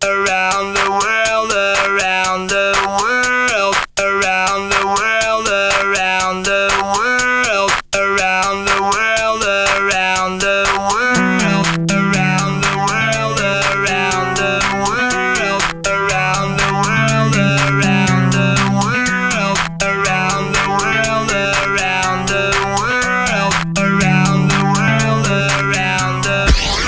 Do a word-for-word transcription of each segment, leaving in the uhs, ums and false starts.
around the world, around the world, around the world, around the world, around the world, around the world, around the world, around the world, around the world, around the world, around the world, around the world, around the world, around the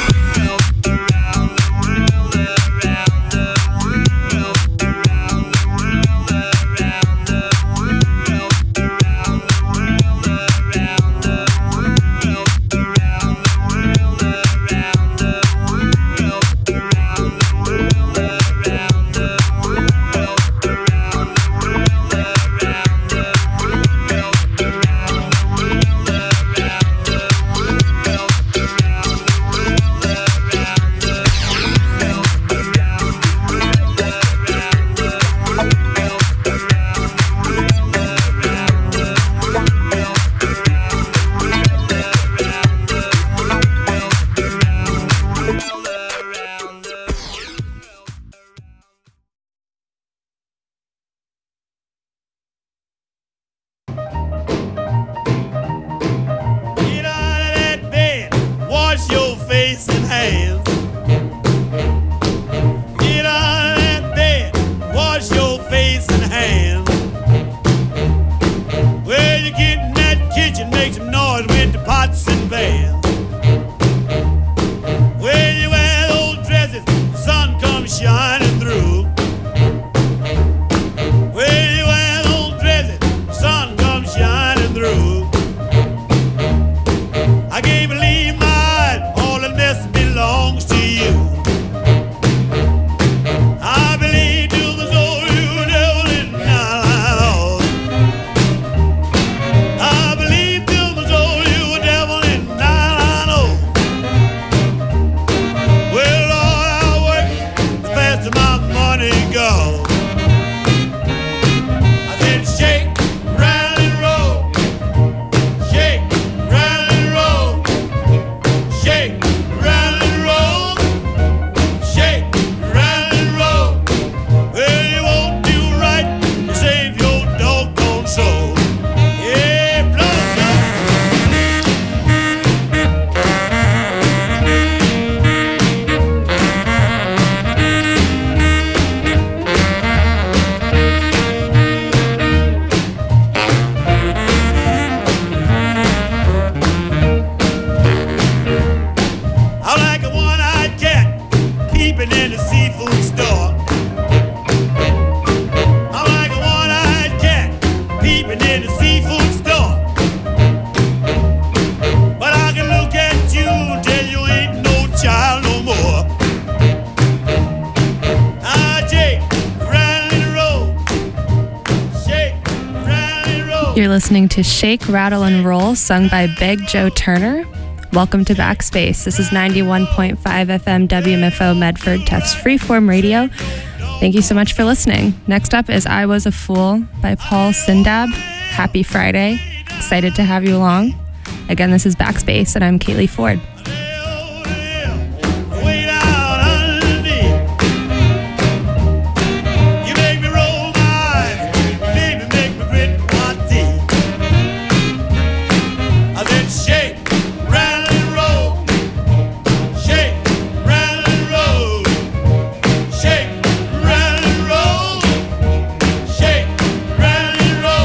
You're listening to Shake, Rattle, and Roll, sung by Big Joe Turner. Welcome to Backspace. This is ninety-one point five F M W M F O Medford, Tufts Freeform Radio. Thank you so much for listening. Next up is I Was a Fool by Paul Sindab. Happy Friday. Excited to have you along. Again, this is Backspace, and I'm Kaylee Ford.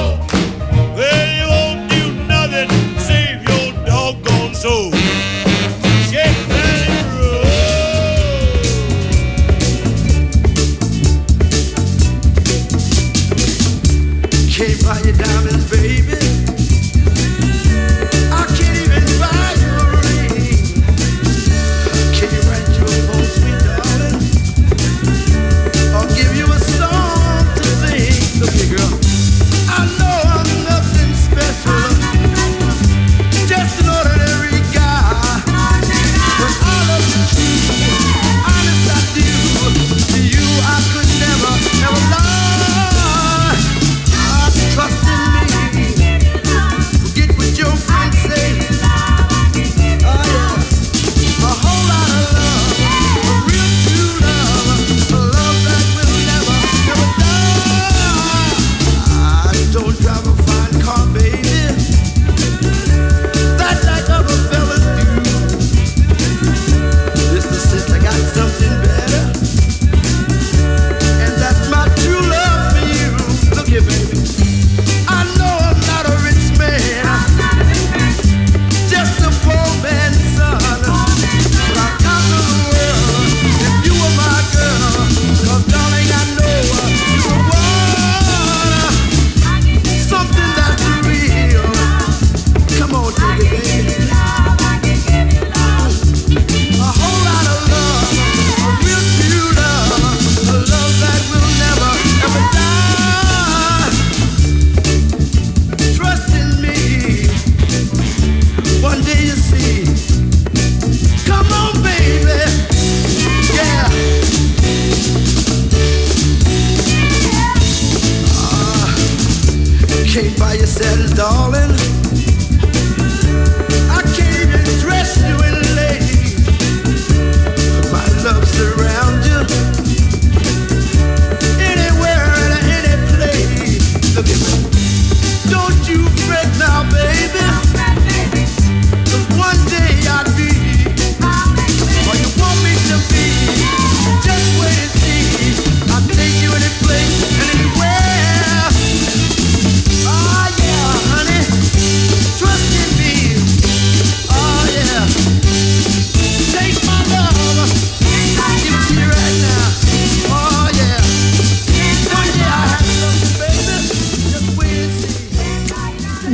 Save your doggone soul.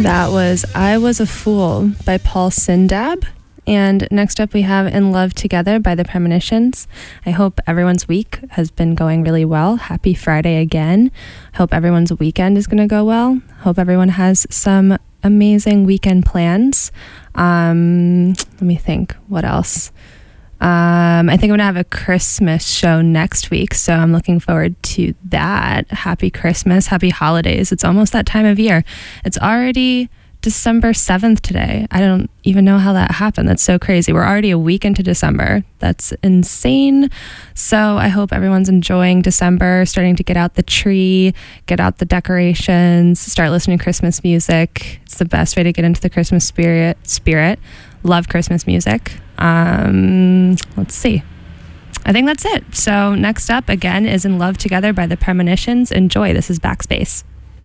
That was I Was a Fool by Paul Sindab. And next up we have In Love Together by The Premonitions. I hope everyone's week has been going really well. Happy Friday again. Hope everyone's weekend is going to go well. Hope everyone has some amazing weekend plans. Um, let me think. What else? Um, I think I'm going to have a Christmas show next week, so I'm looking forward to that. Happy Christmas, happy holidays. It's almost that time of year. It's already December seventh today. I don't even know how that happened. That's so crazy. We're already a week into December. That's insane. So I hope everyone's enjoying December, starting to get out the tree, get out the decorations, start listening to Christmas music. It's the best way to get into the Christmas spirit. Spirit. Love Christmas music. Um, let's see. I think that's it. So next up, again, is In Love Together by The Premonitions. Enjoy. This is Backspace.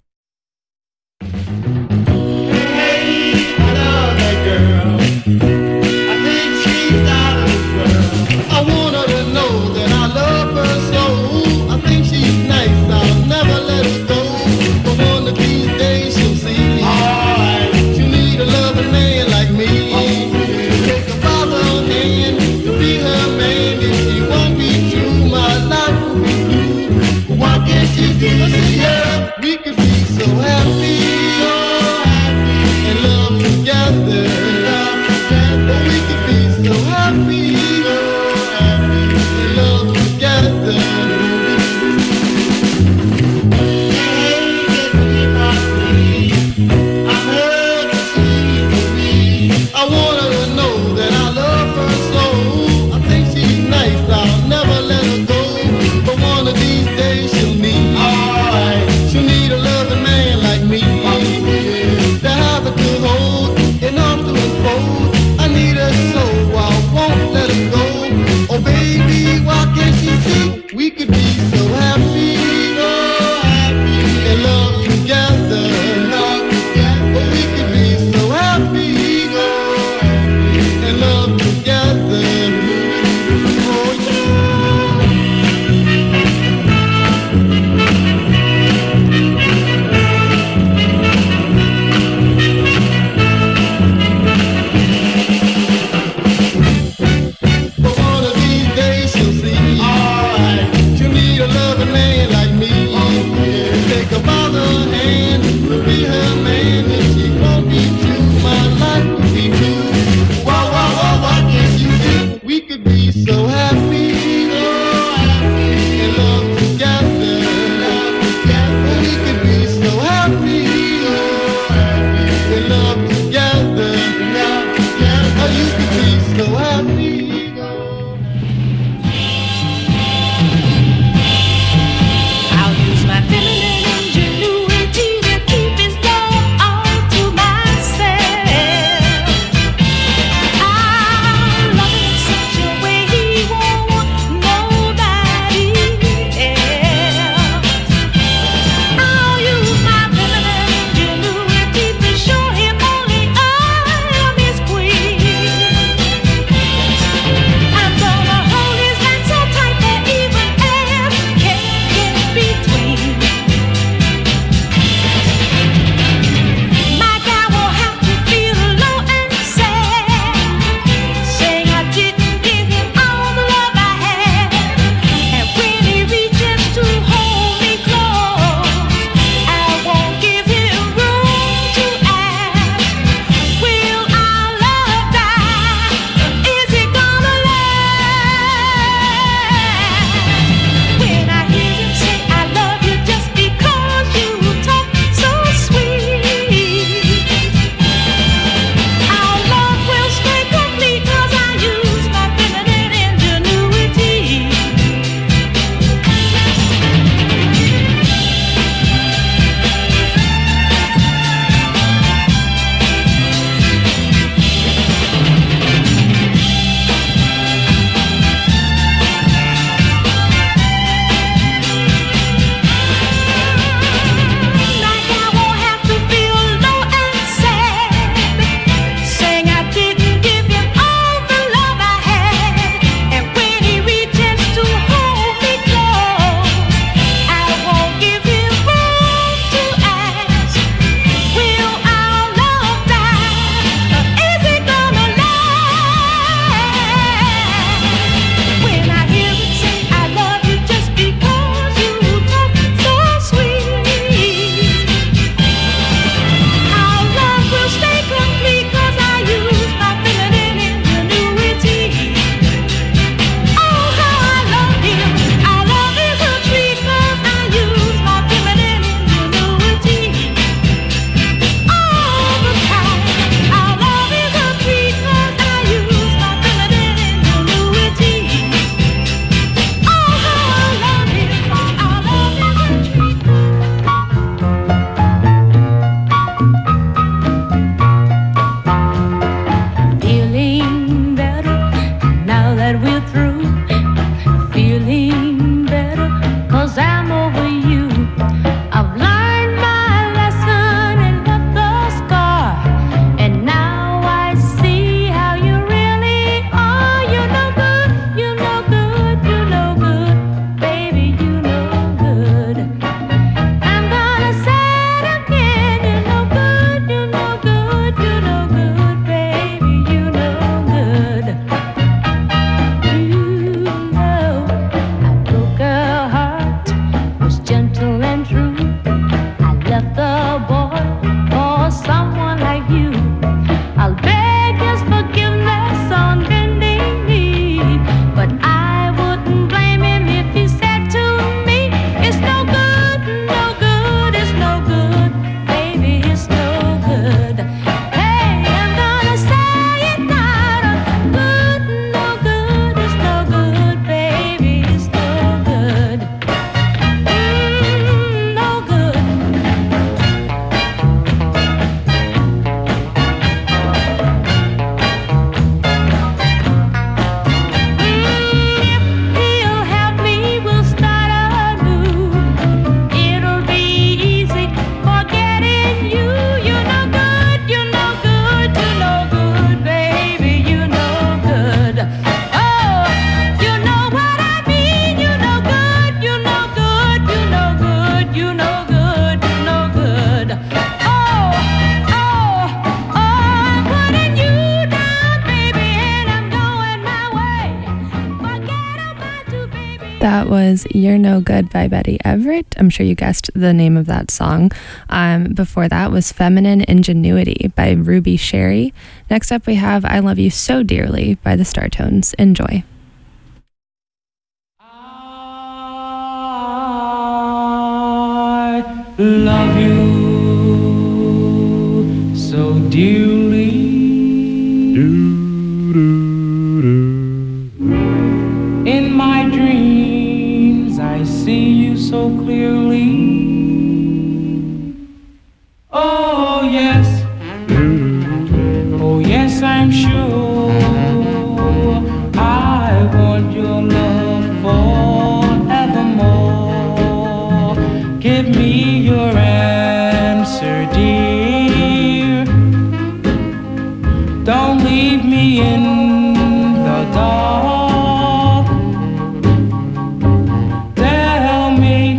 We could be so happy, oh, happy, and love together. Love together. We could be so happy, oh, happy, and love together. Hey, get me my free. I heard the singing for me. I want her to know that I love her so. I think she's nice, I'll never let her go. But one of these days she'll need. She'll need a loving man like me to have her to hold and arms to enfold. I need her so I won't let her go. Oh baby, why can't she see we could be so happy, oh happy, and love together, love together. Oh, we could be so happy, oh happy, and love together. Oh yeah. But one of these days she'll see. All right. She'll need a love. was You're No Good by Betty Everett. I'm sure you guessed the name of that song. Um, before that was Feminine Ingenuity by Ruby Sherry. Next up we have I Love You So Dearly by the Startones. Enjoy. I love you so dearly. In my dreams, I see you so clearly. Oh, yes. Oh, yes, I'm sure. I want your love forevermore. Give me your answer, dear. Don't leave me in the dark. Tell me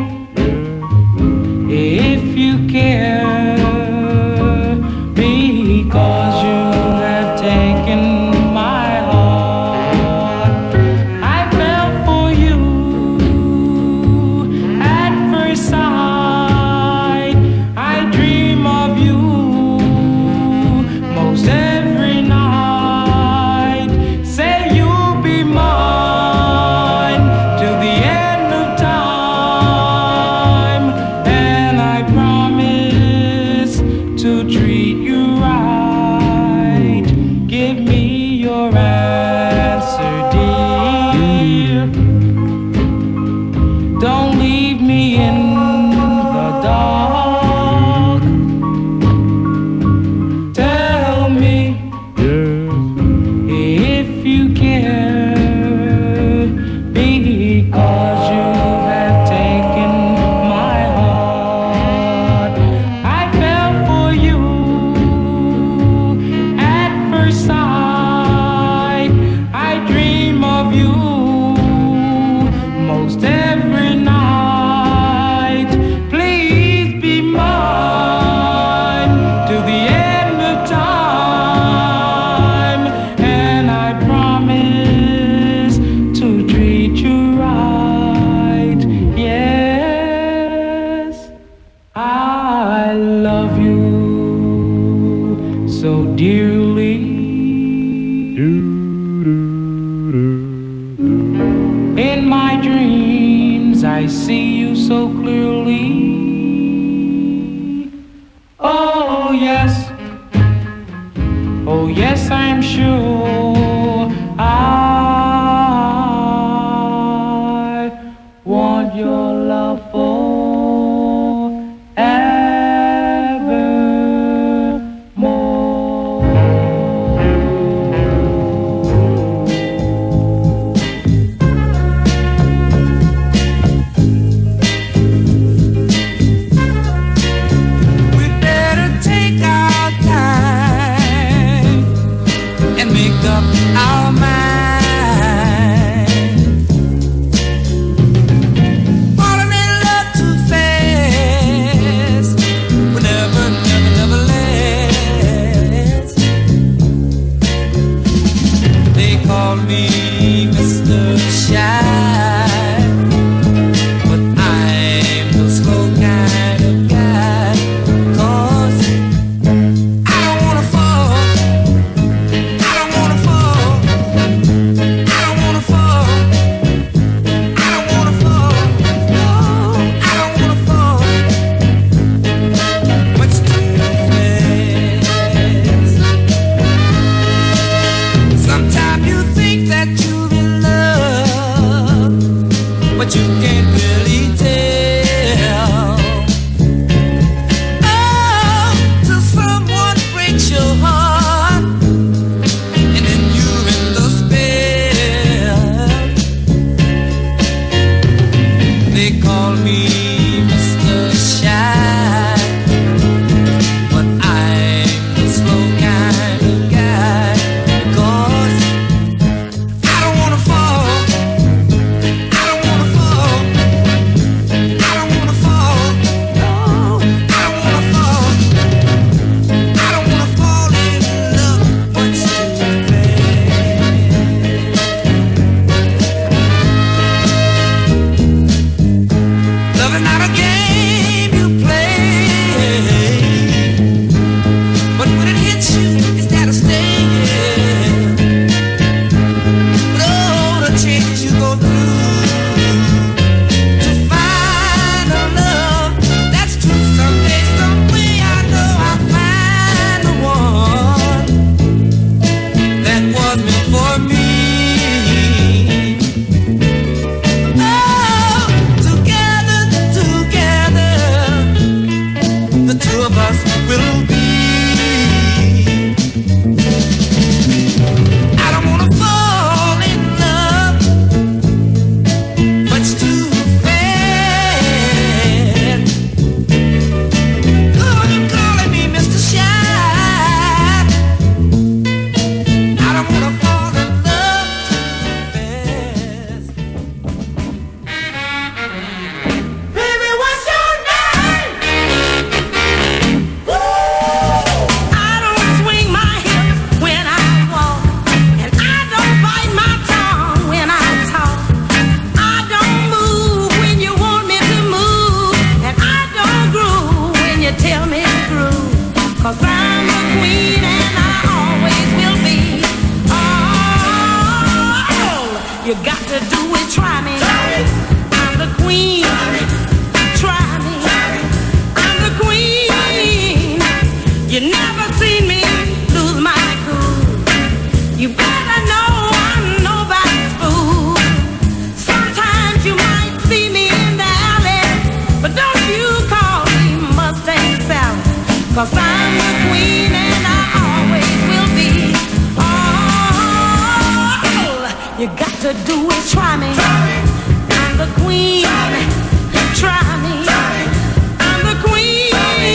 if you care, because you have taken my heart. I fell for you at first sight. I dream of you most every night. Say you'll be mine till the end of time, and I promise to treat you right. Give me your answer, dear. Don't leave me in the dark. Tell me if you care, because you have taken my heart. I fell for you at first sight. I dream of you most every night. Please be mine till the end of time, and I promise to treat you right. Yes, I love you so dearly. In my dreams, I see you so clearly. Oh, yes. Oh, yes, I'm sure. I want your love forevermore. We better take our time and make up our mind. Falling in love too fast will never, never, never last. They call me Mister Shy, but I'm the slow kind of guy. 'Cause I don't wanna fall. I don't wanna fall. I don't wanna fall. I don't wanna fall. No, I don't wanna fall. Much too fast. Sometimes you think that you're in love, but you can't really tell. Oh, till someone breaks your heart, and then you're in the spell. They call me Mister Shy, but I'm the slow kind of guy. Because I don't wanna fall. I don't wanna fall. I don't wanna fall. No, I don't wanna fall. I don't wanna fall in love much too fast. to do is try me. I'm the queen. Try me. I'm the queen.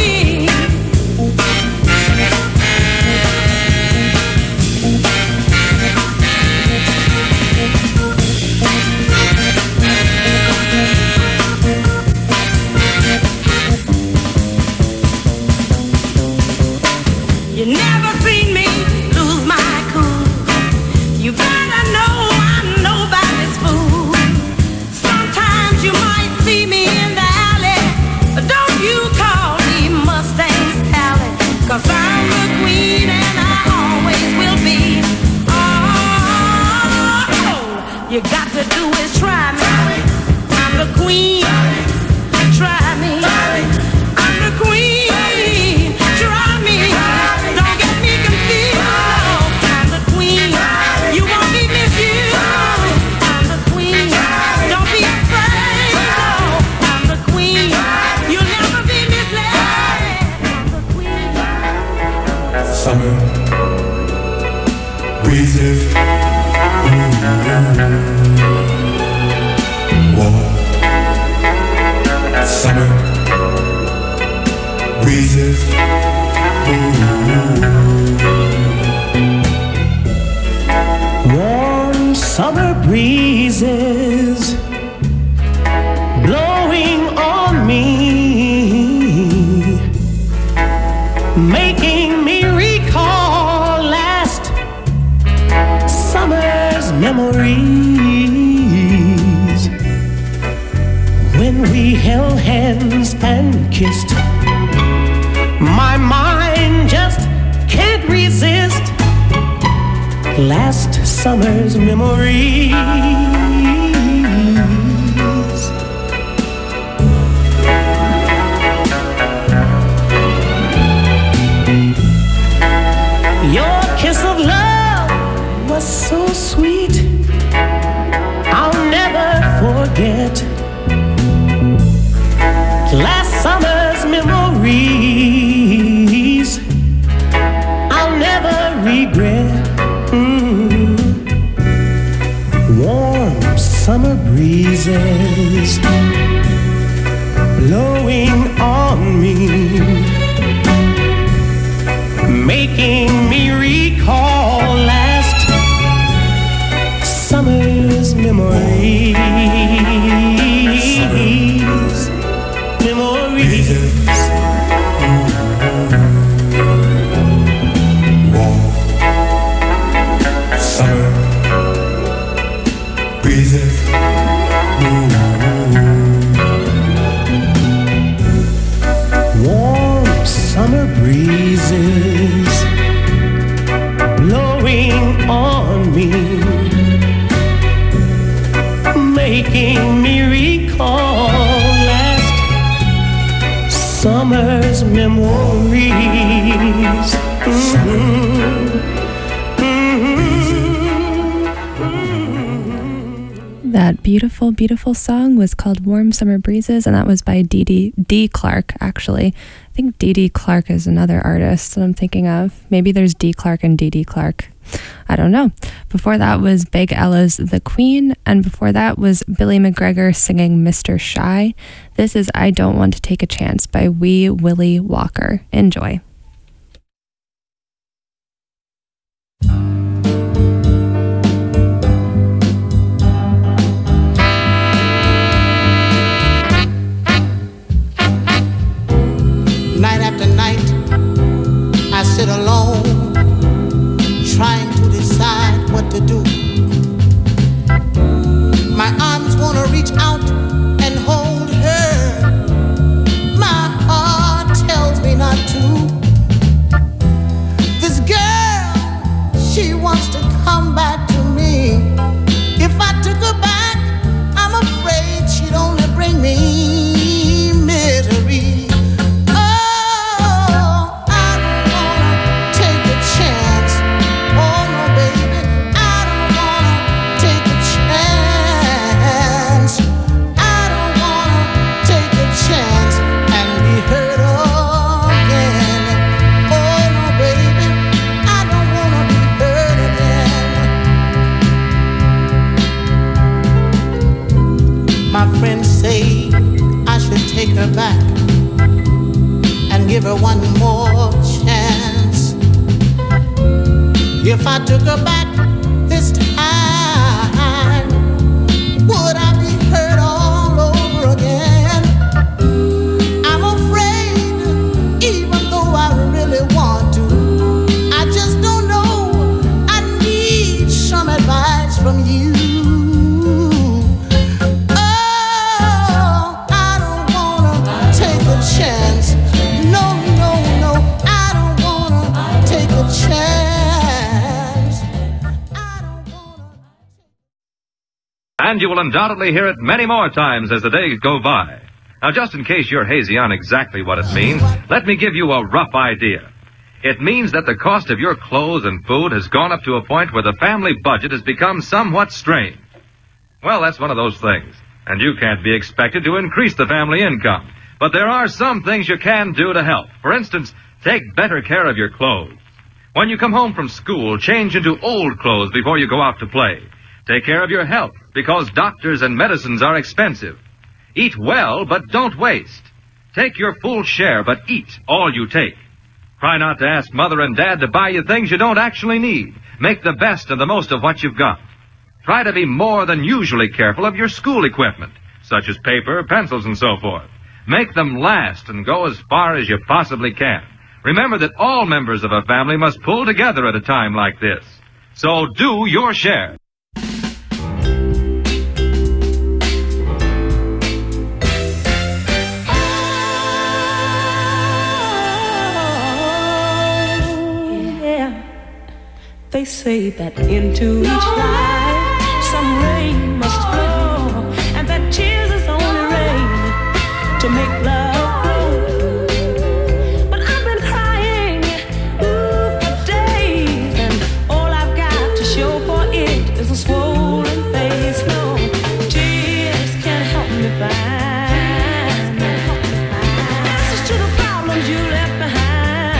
You never seen me lose my cool. You better know I'm nobody's fool. Sometimes you might see me in the alley, but don't you call me Mustang Sally, 'cause I'm the queen and I always will be. Oh, you got to do is try me. I'm the queen. Try me. I'm the queen. Try me. Don't get me confused. I'm the queen. You won't be misused. I'm the queen. Don't be afraid. No, I'm the queen. You'll never be misled. I'm the queen. Summer breezes, warm summer breezes, warm summer breezes blowing on me, making me recall last summer's memories, when we held hands and kissed. My mind just can't resist last summer's memories. Your kiss of love was so sweet, I'll never forget last summer's memories. I'll never regret. Mm. Warm summer breezes blowing on me, making me recall last summer's memories. Memories. warm summer breezes, Warm summer breezes blowing on me, making me recall last summer's memories. Mm-hmm. That beautiful, beautiful song was called Warm Summer Breezes, and that was by Dee Dee, Dee Clark, actually. I think Dee Dee Clark is another artist that I'm thinking of. Maybe there's Dee Clark and Dee Dee Clark. I don't know. Before that was Big Ella's The Queen, and before that was Billy McGregor singing Mister Shy. This is I Don't Want to Take a Chance by Wee Willie Walker. Enjoy. Night after night, I sit alone, trying to decide what to do. My arms wanna reach out and hold her. My heart tells me not to. This girl, she her back and give her one more chance. If I took her back this time, would I be hurt all over again? I'm afraid, even though I really want to, I just don't know. I need some advice from you. Oh, I don't wanna take a chance. No, no, no, I don't wanna take a chance. I don't wanna. And you will undoubtedly hear it many more times as the days go by. Now, just in case you're hazy on exactly what it means, let me give you a rough idea. It means that the cost of your clothes and food has gone up to a point where the family budget has become somewhat strained. Well, that's one of those things, and you can't be expected to increase the family income. But there are some things you can do to help. For instance, take better care of your clothes. When you come home from school, change into old clothes before you go out to play. Take care of your health, because doctors and medicines are expensive. Eat well, but don't waste. Take your full share, but eat all you take. Try not to ask Mother and Dad to buy you things you don't actually need. Make the best and the most of what you've got. Try to be more than usually careful of your school equipment, such as paper, pencils, and so forth. Make them last and go as far as you possibly can. Remember that all members of a family must pull together at a time like this. So do your share. They say that into each life some rain must flow, and that tears is only rain to make love grow. But I've been crying ooh, for days, and all I've got to show for it is a swollen face. No, tears can't help me find answers to the problems you left behind.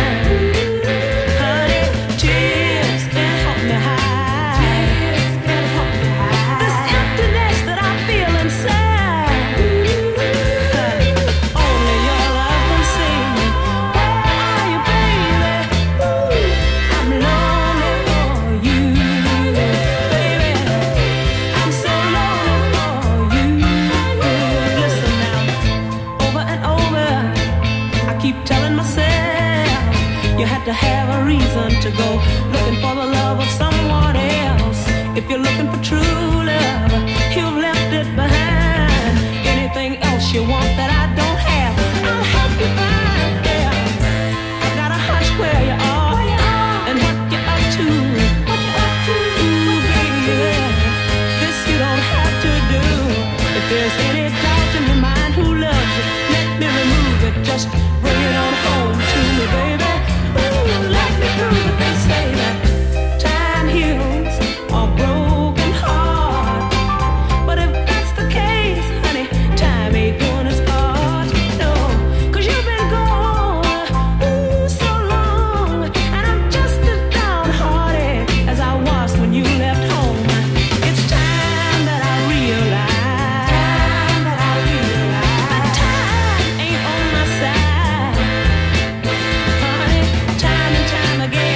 To have a reason to go looking for the love of someone else. If you're looking for true love, you've left it behind. Anything else you want that I don't have, I'll help you find. Yeah, I've got a hunch where you are and what you're up to. What you're up to, baby. This you don't have to do. If there's any doubt in your mind who loves you, let me remove it. Just bring it on home to me, baby. They say that time heals a broken heart, but if that's the case, honey, time ain't gonna start. No, 'cause you've been gone ooh, so long, and I'm just as downhearted as I was when you left home. It's time that I realize, time that I realize that time ain't on my side. Honey, time and time again.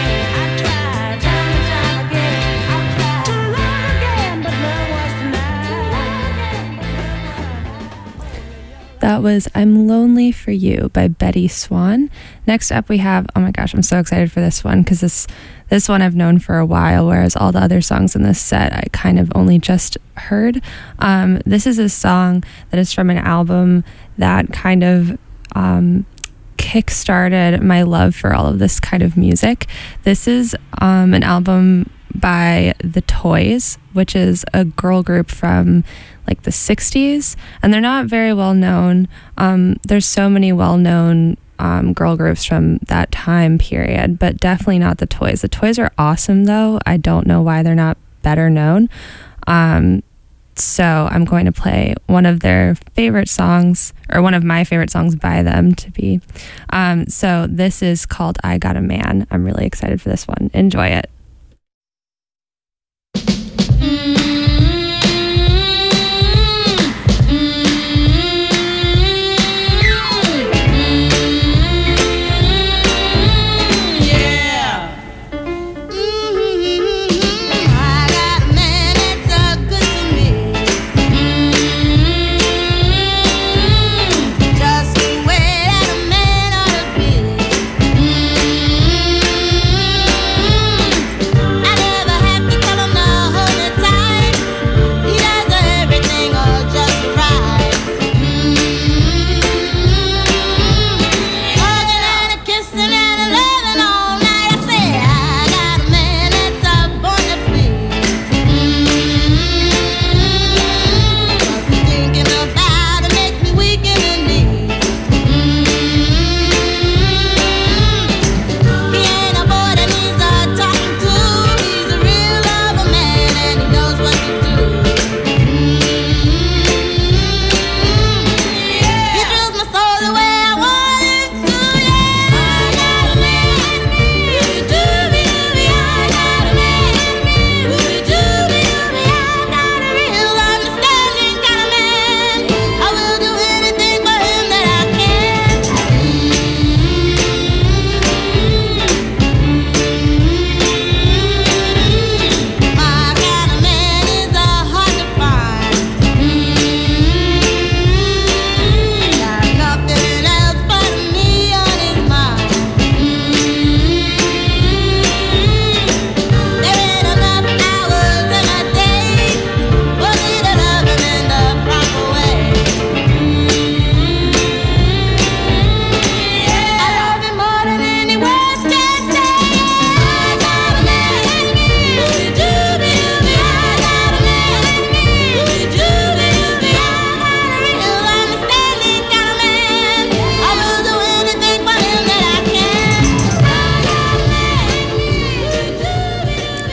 That was I'm Lonely for You by Betty Swan. Next up we have, oh my gosh, I'm so excited for this one because this this one I've known for a while, whereas all the other songs in this set I kind of only just heard. Um, this is a song that is from an album that kind of um, kick-started my love for all of this kind of music. This is um, an album by The Toys, which is a girl group from like the sixties, and they're not very well known. Um, there's so many well-known um, girl groups from that time period, but definitely not The Toys. The Toys are awesome, though. I don't know why they're not better known. Um, so I'm going to play one of their favorite songs, or one of my favorite songs by them to be. Um, so this is called I Got a Man. I'm really excited for this one. Enjoy it.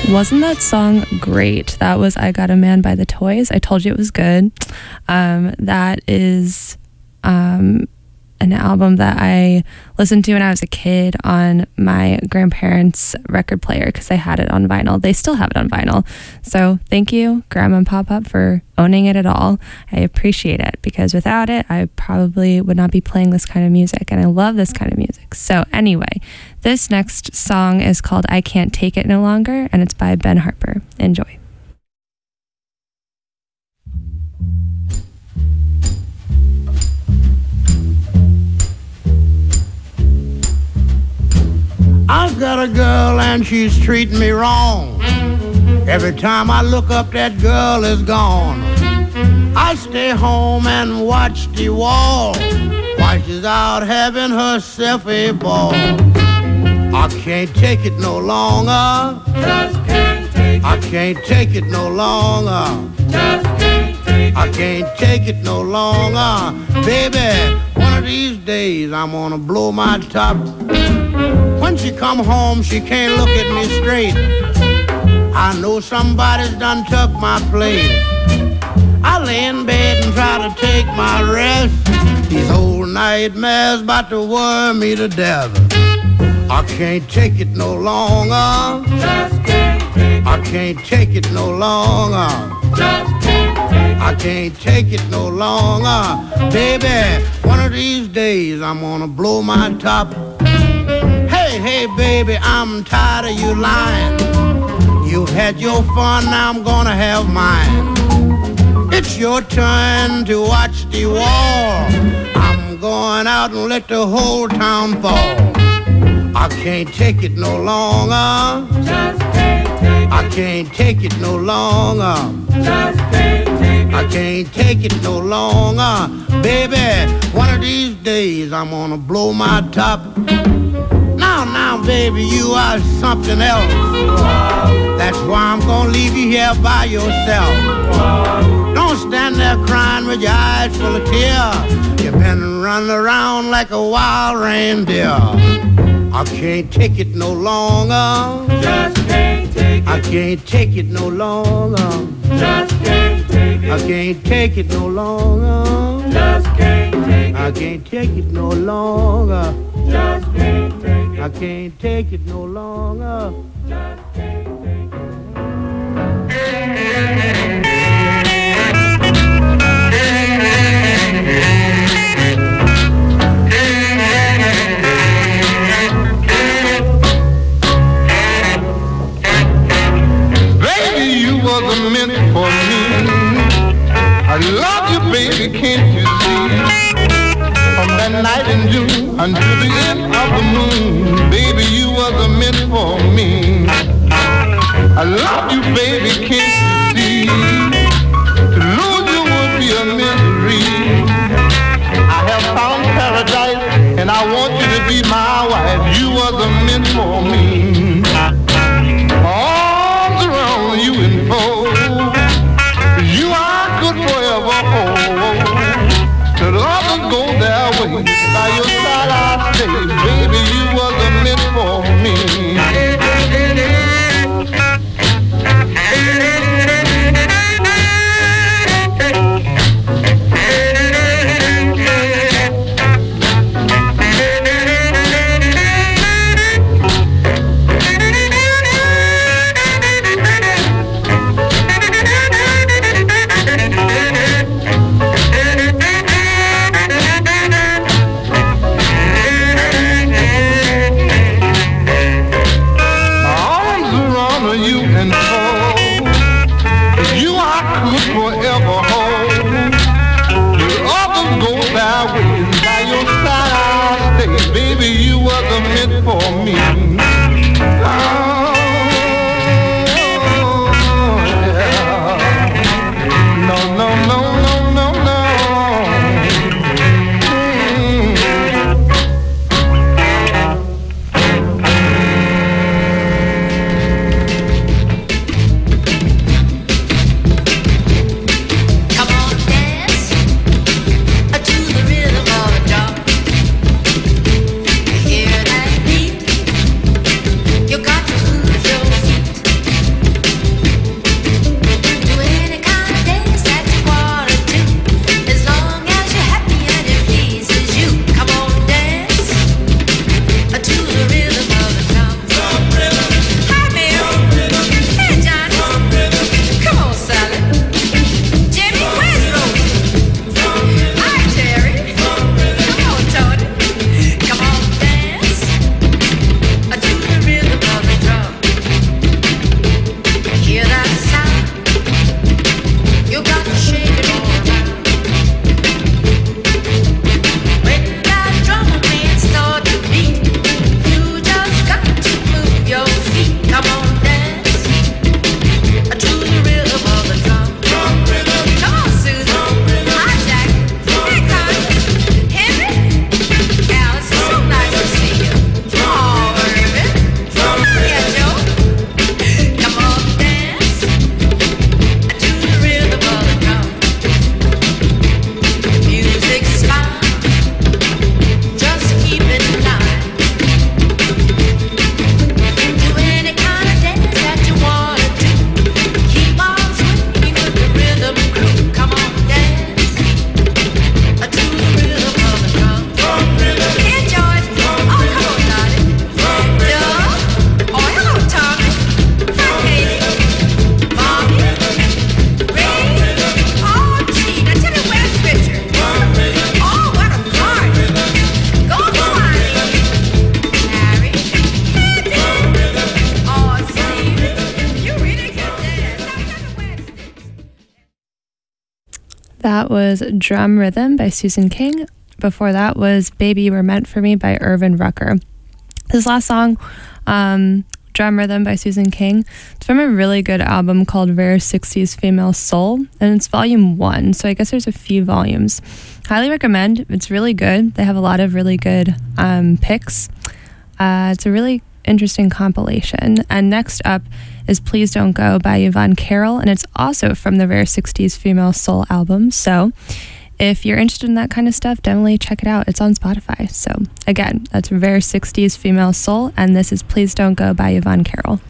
Wasn't that song great? That was I Got a Man by the Toys. I told you it was good. Um, that is um, an album that I listened to when I was a kid on my grandparents' record player because they had it on vinyl. They still have it on vinyl. So thank you, Grandma and Pop-Pop, for owning it at all. I appreciate it because without it, I probably would not be playing this kind of music, and I love this kind of music. So anyway, this next song is called I Can't Take It No Longer, and it's by Ben Harper. Enjoy. I've got a girl and she's treating me wrong. Every time I look up, that girl is gone. I stay home and watch the wall while she's out having herself a ball. I can't take it no longer. Just can't take it. I can't take it no longer. Just can't take it. I can't take it no longer. Baby, one of these days I'm gonna blow my top. When she come home, she can't look at me straight. I know somebody's done took my place. I lay in bed and try to take my rest. These old nightmares about to worry me to death. I can't take it no longer. Just can't take it. I can't take it no longer. Just can't take it. I can't take it no longer. Baby, one of these days I'm gonna blow my top. Hey, hey, baby, I'm tired of you lying. You've had your fun, now I'm gonna have mine. It's your turn to watch the war. I'm going out and let the whole town fall. I can't take it no longer. Just can't take it. I can't take it no longer. Just can't take it. I can't take it no longer. Baby, one of these days I'm gonna blow my top. Now, now, baby, you are something else. That's why I'm gonna leave you here by yourself. Don't stand there crying with your eyes full of tears. You've been running around like a wild reindeer. I can't take it no longer. Just can't take it. I can't take it no longer. Just can't take it. I can't take it no longer. Just can't take it. I can't take it no longer. Just can't take it. I can't take it no longer. Just can't take it. Baby, you was a minute for me. I love you, baby, can't you see? From that night in June until the end of the moon, baby, you was a minute for me. I love you, baby, can't you see? To lose you would be a misery. I have found paradise, and I want you to be my wife. You was a minute for me. Arms around you and fold. You are good forever. Till others go their way, by your side I stay. Baby, you was a meant for me. That was Drum Rhythm by Susan King. Before that was Baby You Were Meant For Me by Irvin Rucker. This last song, um, Drum Rhythm by Susan King, it's from a really good album called Rare sixties Female Soul, and it's volume one, so I guess there's a few volumes. Highly recommend. It's really good. They have a lot of really good um, picks. Uh, it's a really interesting compilation. And next up is Please Don't Go by Yvonne Carroll, and it's also from the Rare sixties Female Soul album. So if you're interested in that kind of stuff, definitely check it out. It's on Spotify. So again, that's Rare sixties Female Soul, and this is Please Don't Go by Yvonne Carroll.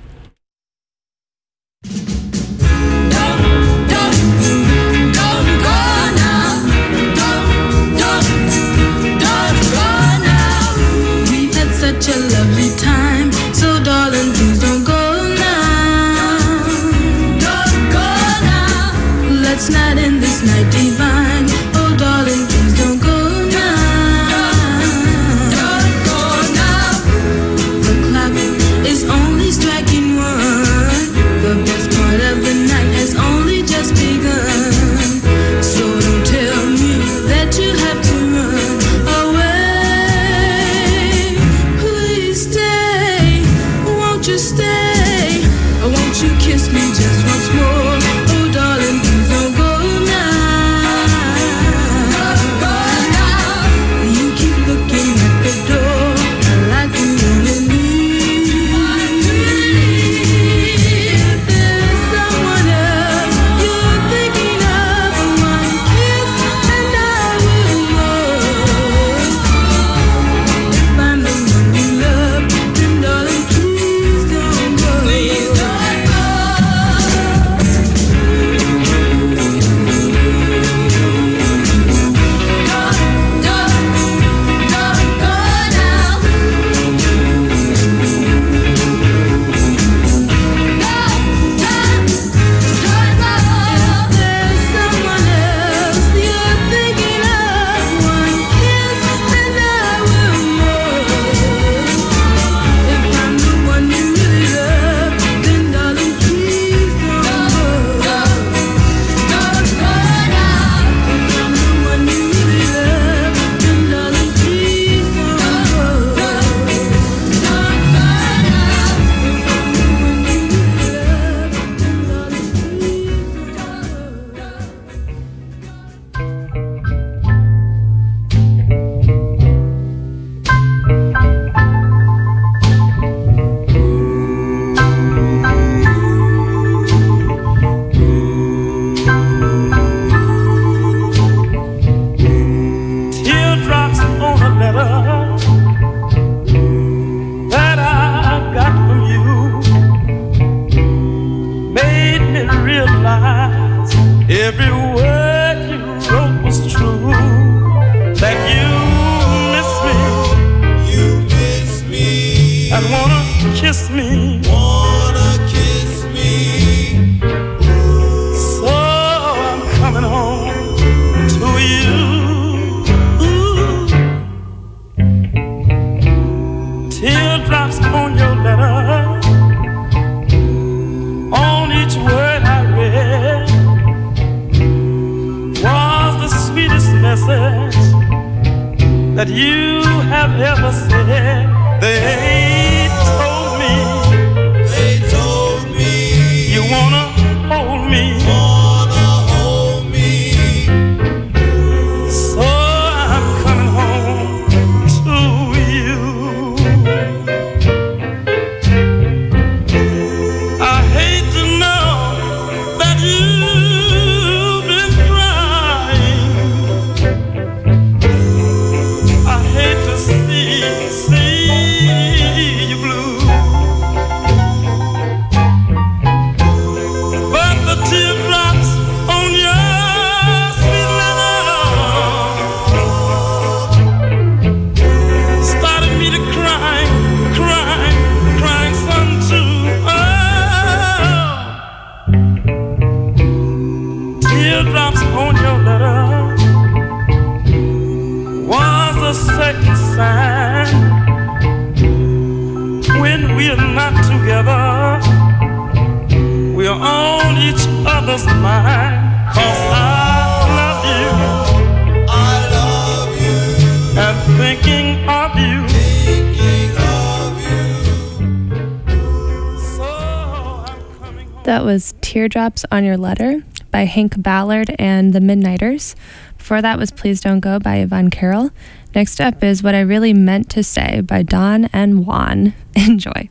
Such a lovely time, so darling, please don't go now. Don't go now. Let's not end this night divine. Oh, darling, please don't go now. Don't go now. The clock is only striking one. The best part of the night has only just begun. So don't tell me that you have to run away. Stay, or won't you kiss me just once more? Oh, darling, please don't go now. Don't go now. You keep looking at the door like you wanna leave. If there's someone else you're thinking of, one kiss and I will know. If I'm the one you love, then darling, please don't go. Please don't go. Don't, don't, don't go now. Don't, don't, don't go. If there's someone else you're thinking of, one kiss and I will know. If I'm the one you really love, then darling, please don't go. Don't go now. If I'm the one you really love, then darling, please don't go. Don't go now. If I'm the one you really love, then darling, Teardrops on a letter that I got from you made me realize every word you wrote was true. That you miss me, you miss me, and wanna kiss me, wanna kiss me. So I'm coming home to you. Teardrops on your letter, on each word I read, was the sweetest message that you have ever said. They told me, they told me, you wanna hold me, wanna hold me. So I'm coming home to you. I hate to know that you've been crying. I hate to see, see you blue. But the teardrops on your sweet letter started me to cry, cry, crying son too. Oh, teardrops on your letter was a certain sign when we're not together, we're on each other's mind. 'Cause I love That was Teardrops on Your Letter by Hank Ballard and the Midnighters. Before that was Please Don't Go by Yvonne Carroll. Next up is What I Really Meant to Say by Don and Juan. Enjoy.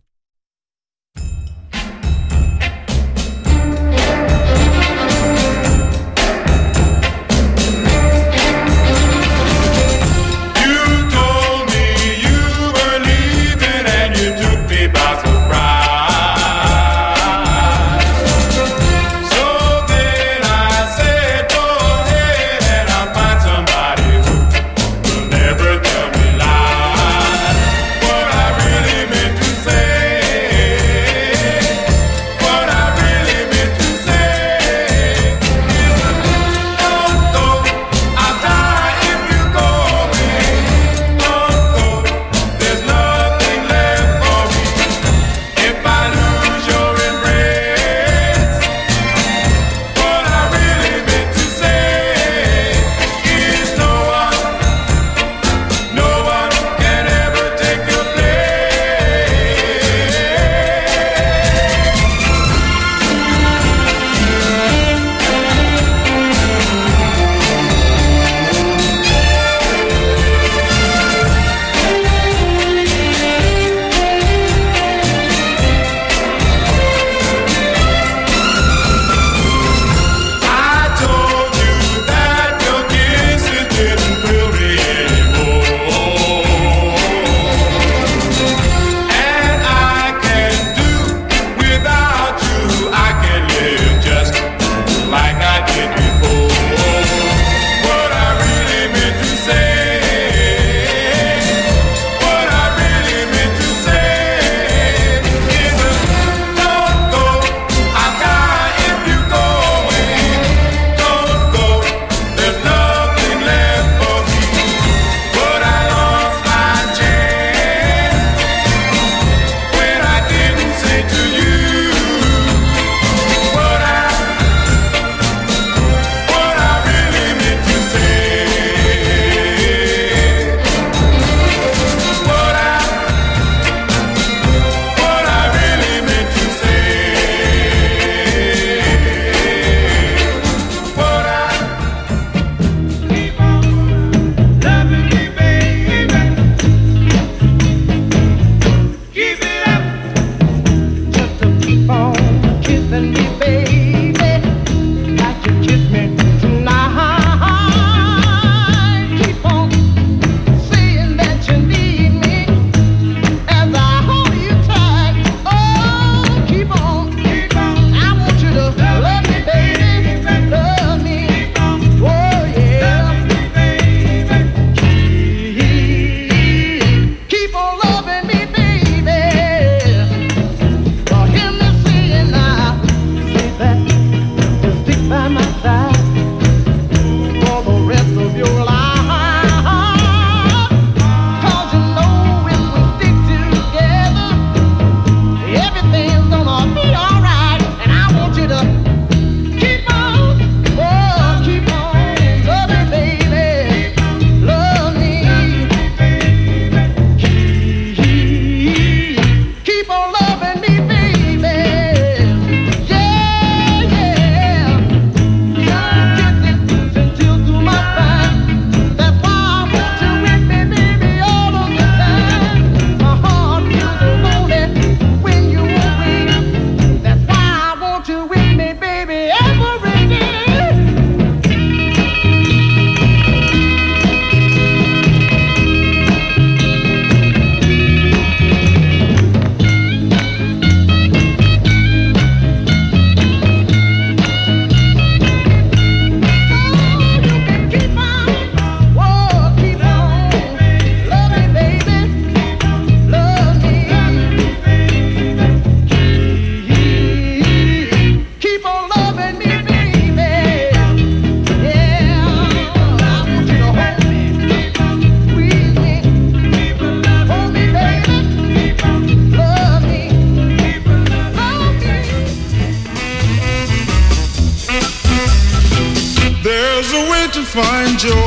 find joy.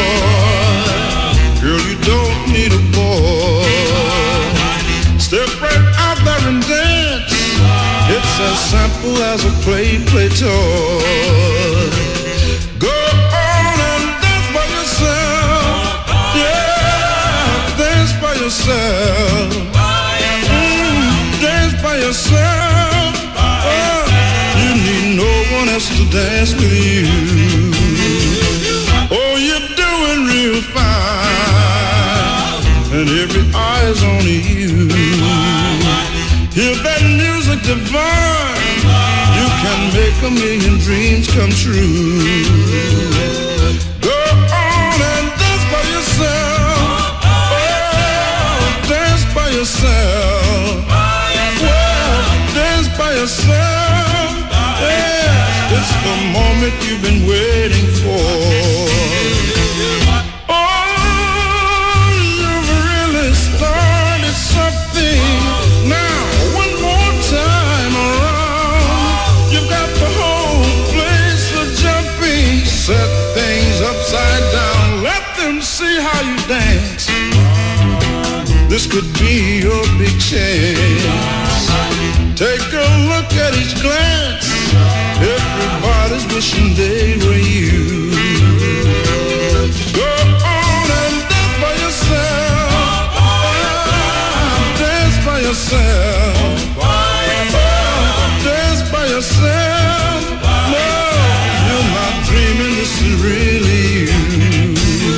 Girl, you don't need a boy. Step right out there and dance. It's as simple simple as a play, play toy. Go on and dance by yourself. Yeah, dance by yourself. Mm, dance by yourself. Oh, you need no one else to dance with you. Oh, you're doing real fine, and every eye is on you. Hear that music divine, you can make a million dreams come true. Go on and dance by yourself. Oh, dance by yourself. Well, dance by yourself. Yeah, it's the moment you've been waiting for. Oh, you've really started something. Now, one more time around, you've got the whole place a jumping. Set things upside down, let them see how you dance. This could be your big chance. Take a look at each glance. Everybody's wishing they were you. Go on and dance by yourself. Oh, dance by yourself. Oh, dance by yourself. No, you're not dreaming, this is really you.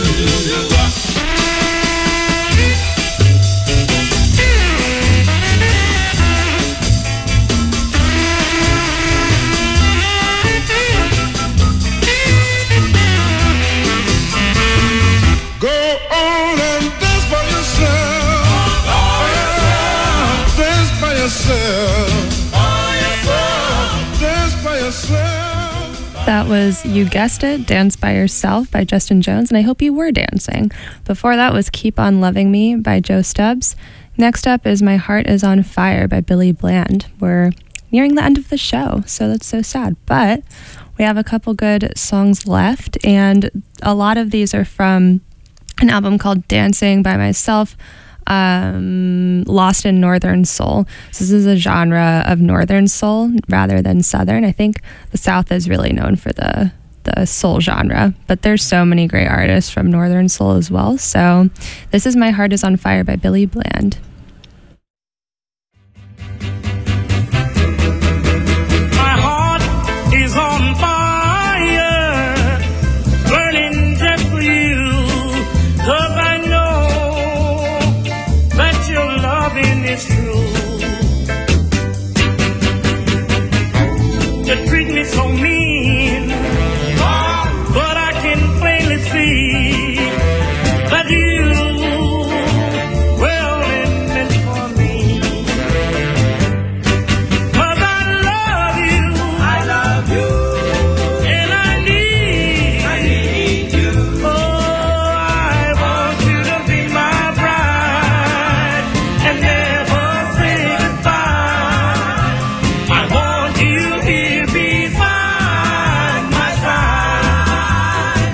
That was You Guessed It, Dance by Yourself by Justin Jones, and I hope you were dancing. Before that was Keep On Loving Me by Joe Stubbs. Next up is My Heart Is On Fire by Billy Bland. We're nearing the end of the show, so that's so sad. But we have a couple good songs left, and a lot of these are from an album called Dancing by Myself, um, Lost in Northern Soul. So this is a genre of Northern Soul rather than Southern. I think the South is really known for the the soul genre, but there's so many great artists from Northern Soul as well. So this is My Heart Is On Fire by Billy Bland. My heart is on fire, burning just for you, 'cause I know that your loving is true. You treat me so mean, but I can plainly see that you well meant for me. 'Cause I love you, I love you, and I need, I need you. Oh, I want you to be my bride and never say goodbye. I want you here beside my side.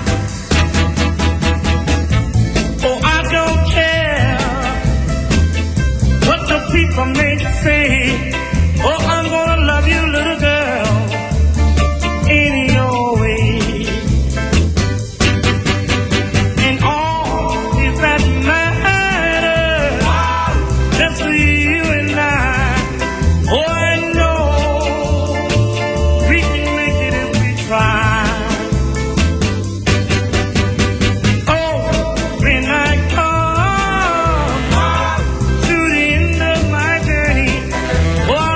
Oh, I don't care what the people may say. Oh, I'm gonna love you, little girl, in your way. And all is that matters, just for you and I. Oh, I know we can make it if we try. Oh, when I come to the end of my journey, oh,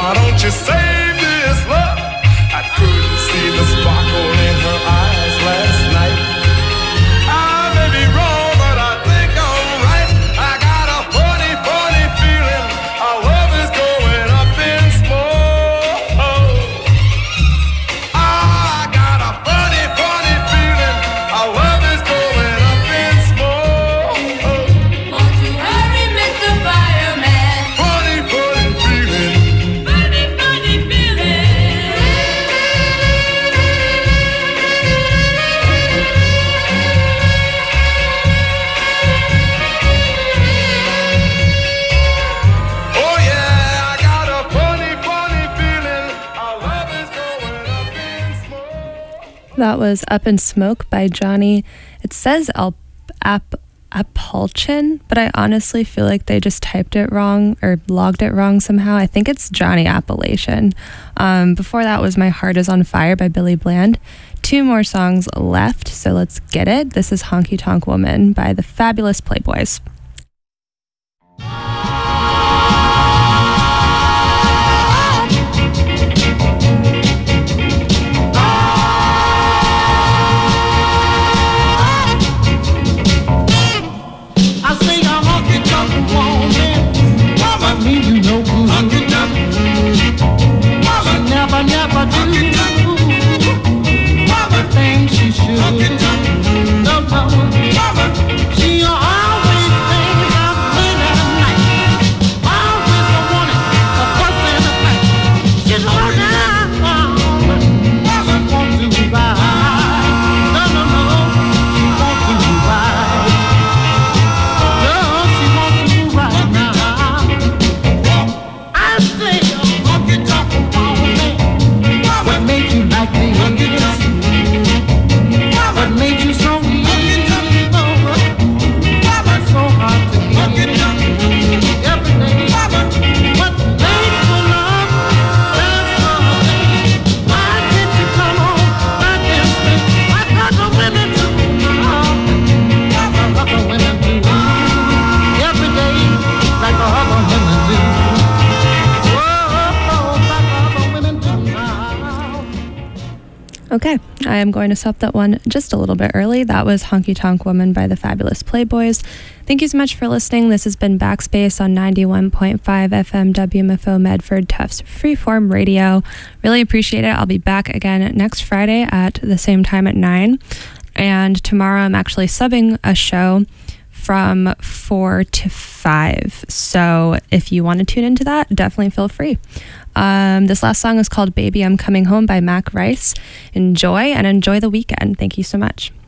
Why don't you save this love? I couldn't see the sparkle in her eyes last night. I may be wrong, but I think I'm right. I got a funny, funny feeling our love is going up in smoke. I got a funny, funny feeling our love is going up in smoke. Won't you hurry, Mister Fireman? Funny, funny feeling. Funny, funny feeling. Oh yeah, I got a funny, funny feeling our love is going up in smoke. That was Up in Smoke by Johnny. It says Al- Ap- Appalachian, but I honestly feel like they just typed it wrong or logged it wrong somehow. I think it's Johnny Appalachian. Um, before that was My Heart is on Fire by Billy Bland. Two more songs left, so let's get it. This is Honky Tonk Woman by the Fabulous Playboys. I say a honky tonk woman, woman mean you no good. Honky tonk woman, never, never do the things she should. Honky tonk no, no, woman, she always thinks I'm clean at night. Always a woman, a fuss and a fight. She's all down, woman, won't do right. No, no, no, won't do right. No, she wants to do right now. I say, honky tonk woman, what made you like this? What made you so easy? So hard to get every day. What made you love? That's the thing. Why did you come on like this? I got the women to love, like other women do. Every day, like other women do. Whoa, like other women do now. Okay, I am going to stop that one just a little bit early. That was Honky Tonk Woman by the Fabulous Playboys. Thank you so much for listening. This has been Backspace on ninety-one point five F M W M F O Medford Tufts Freeform Radio. Really appreciate it. I'll be back again next Friday at the same time at nine. And tomorrow I'm actually subbing a show from four to five. So if you want to tune into that, definitely feel free. Um, this last song is called Baby I'm Coming Home by Mac Rice. Enjoy and enjoy the weekend. Thank you so much.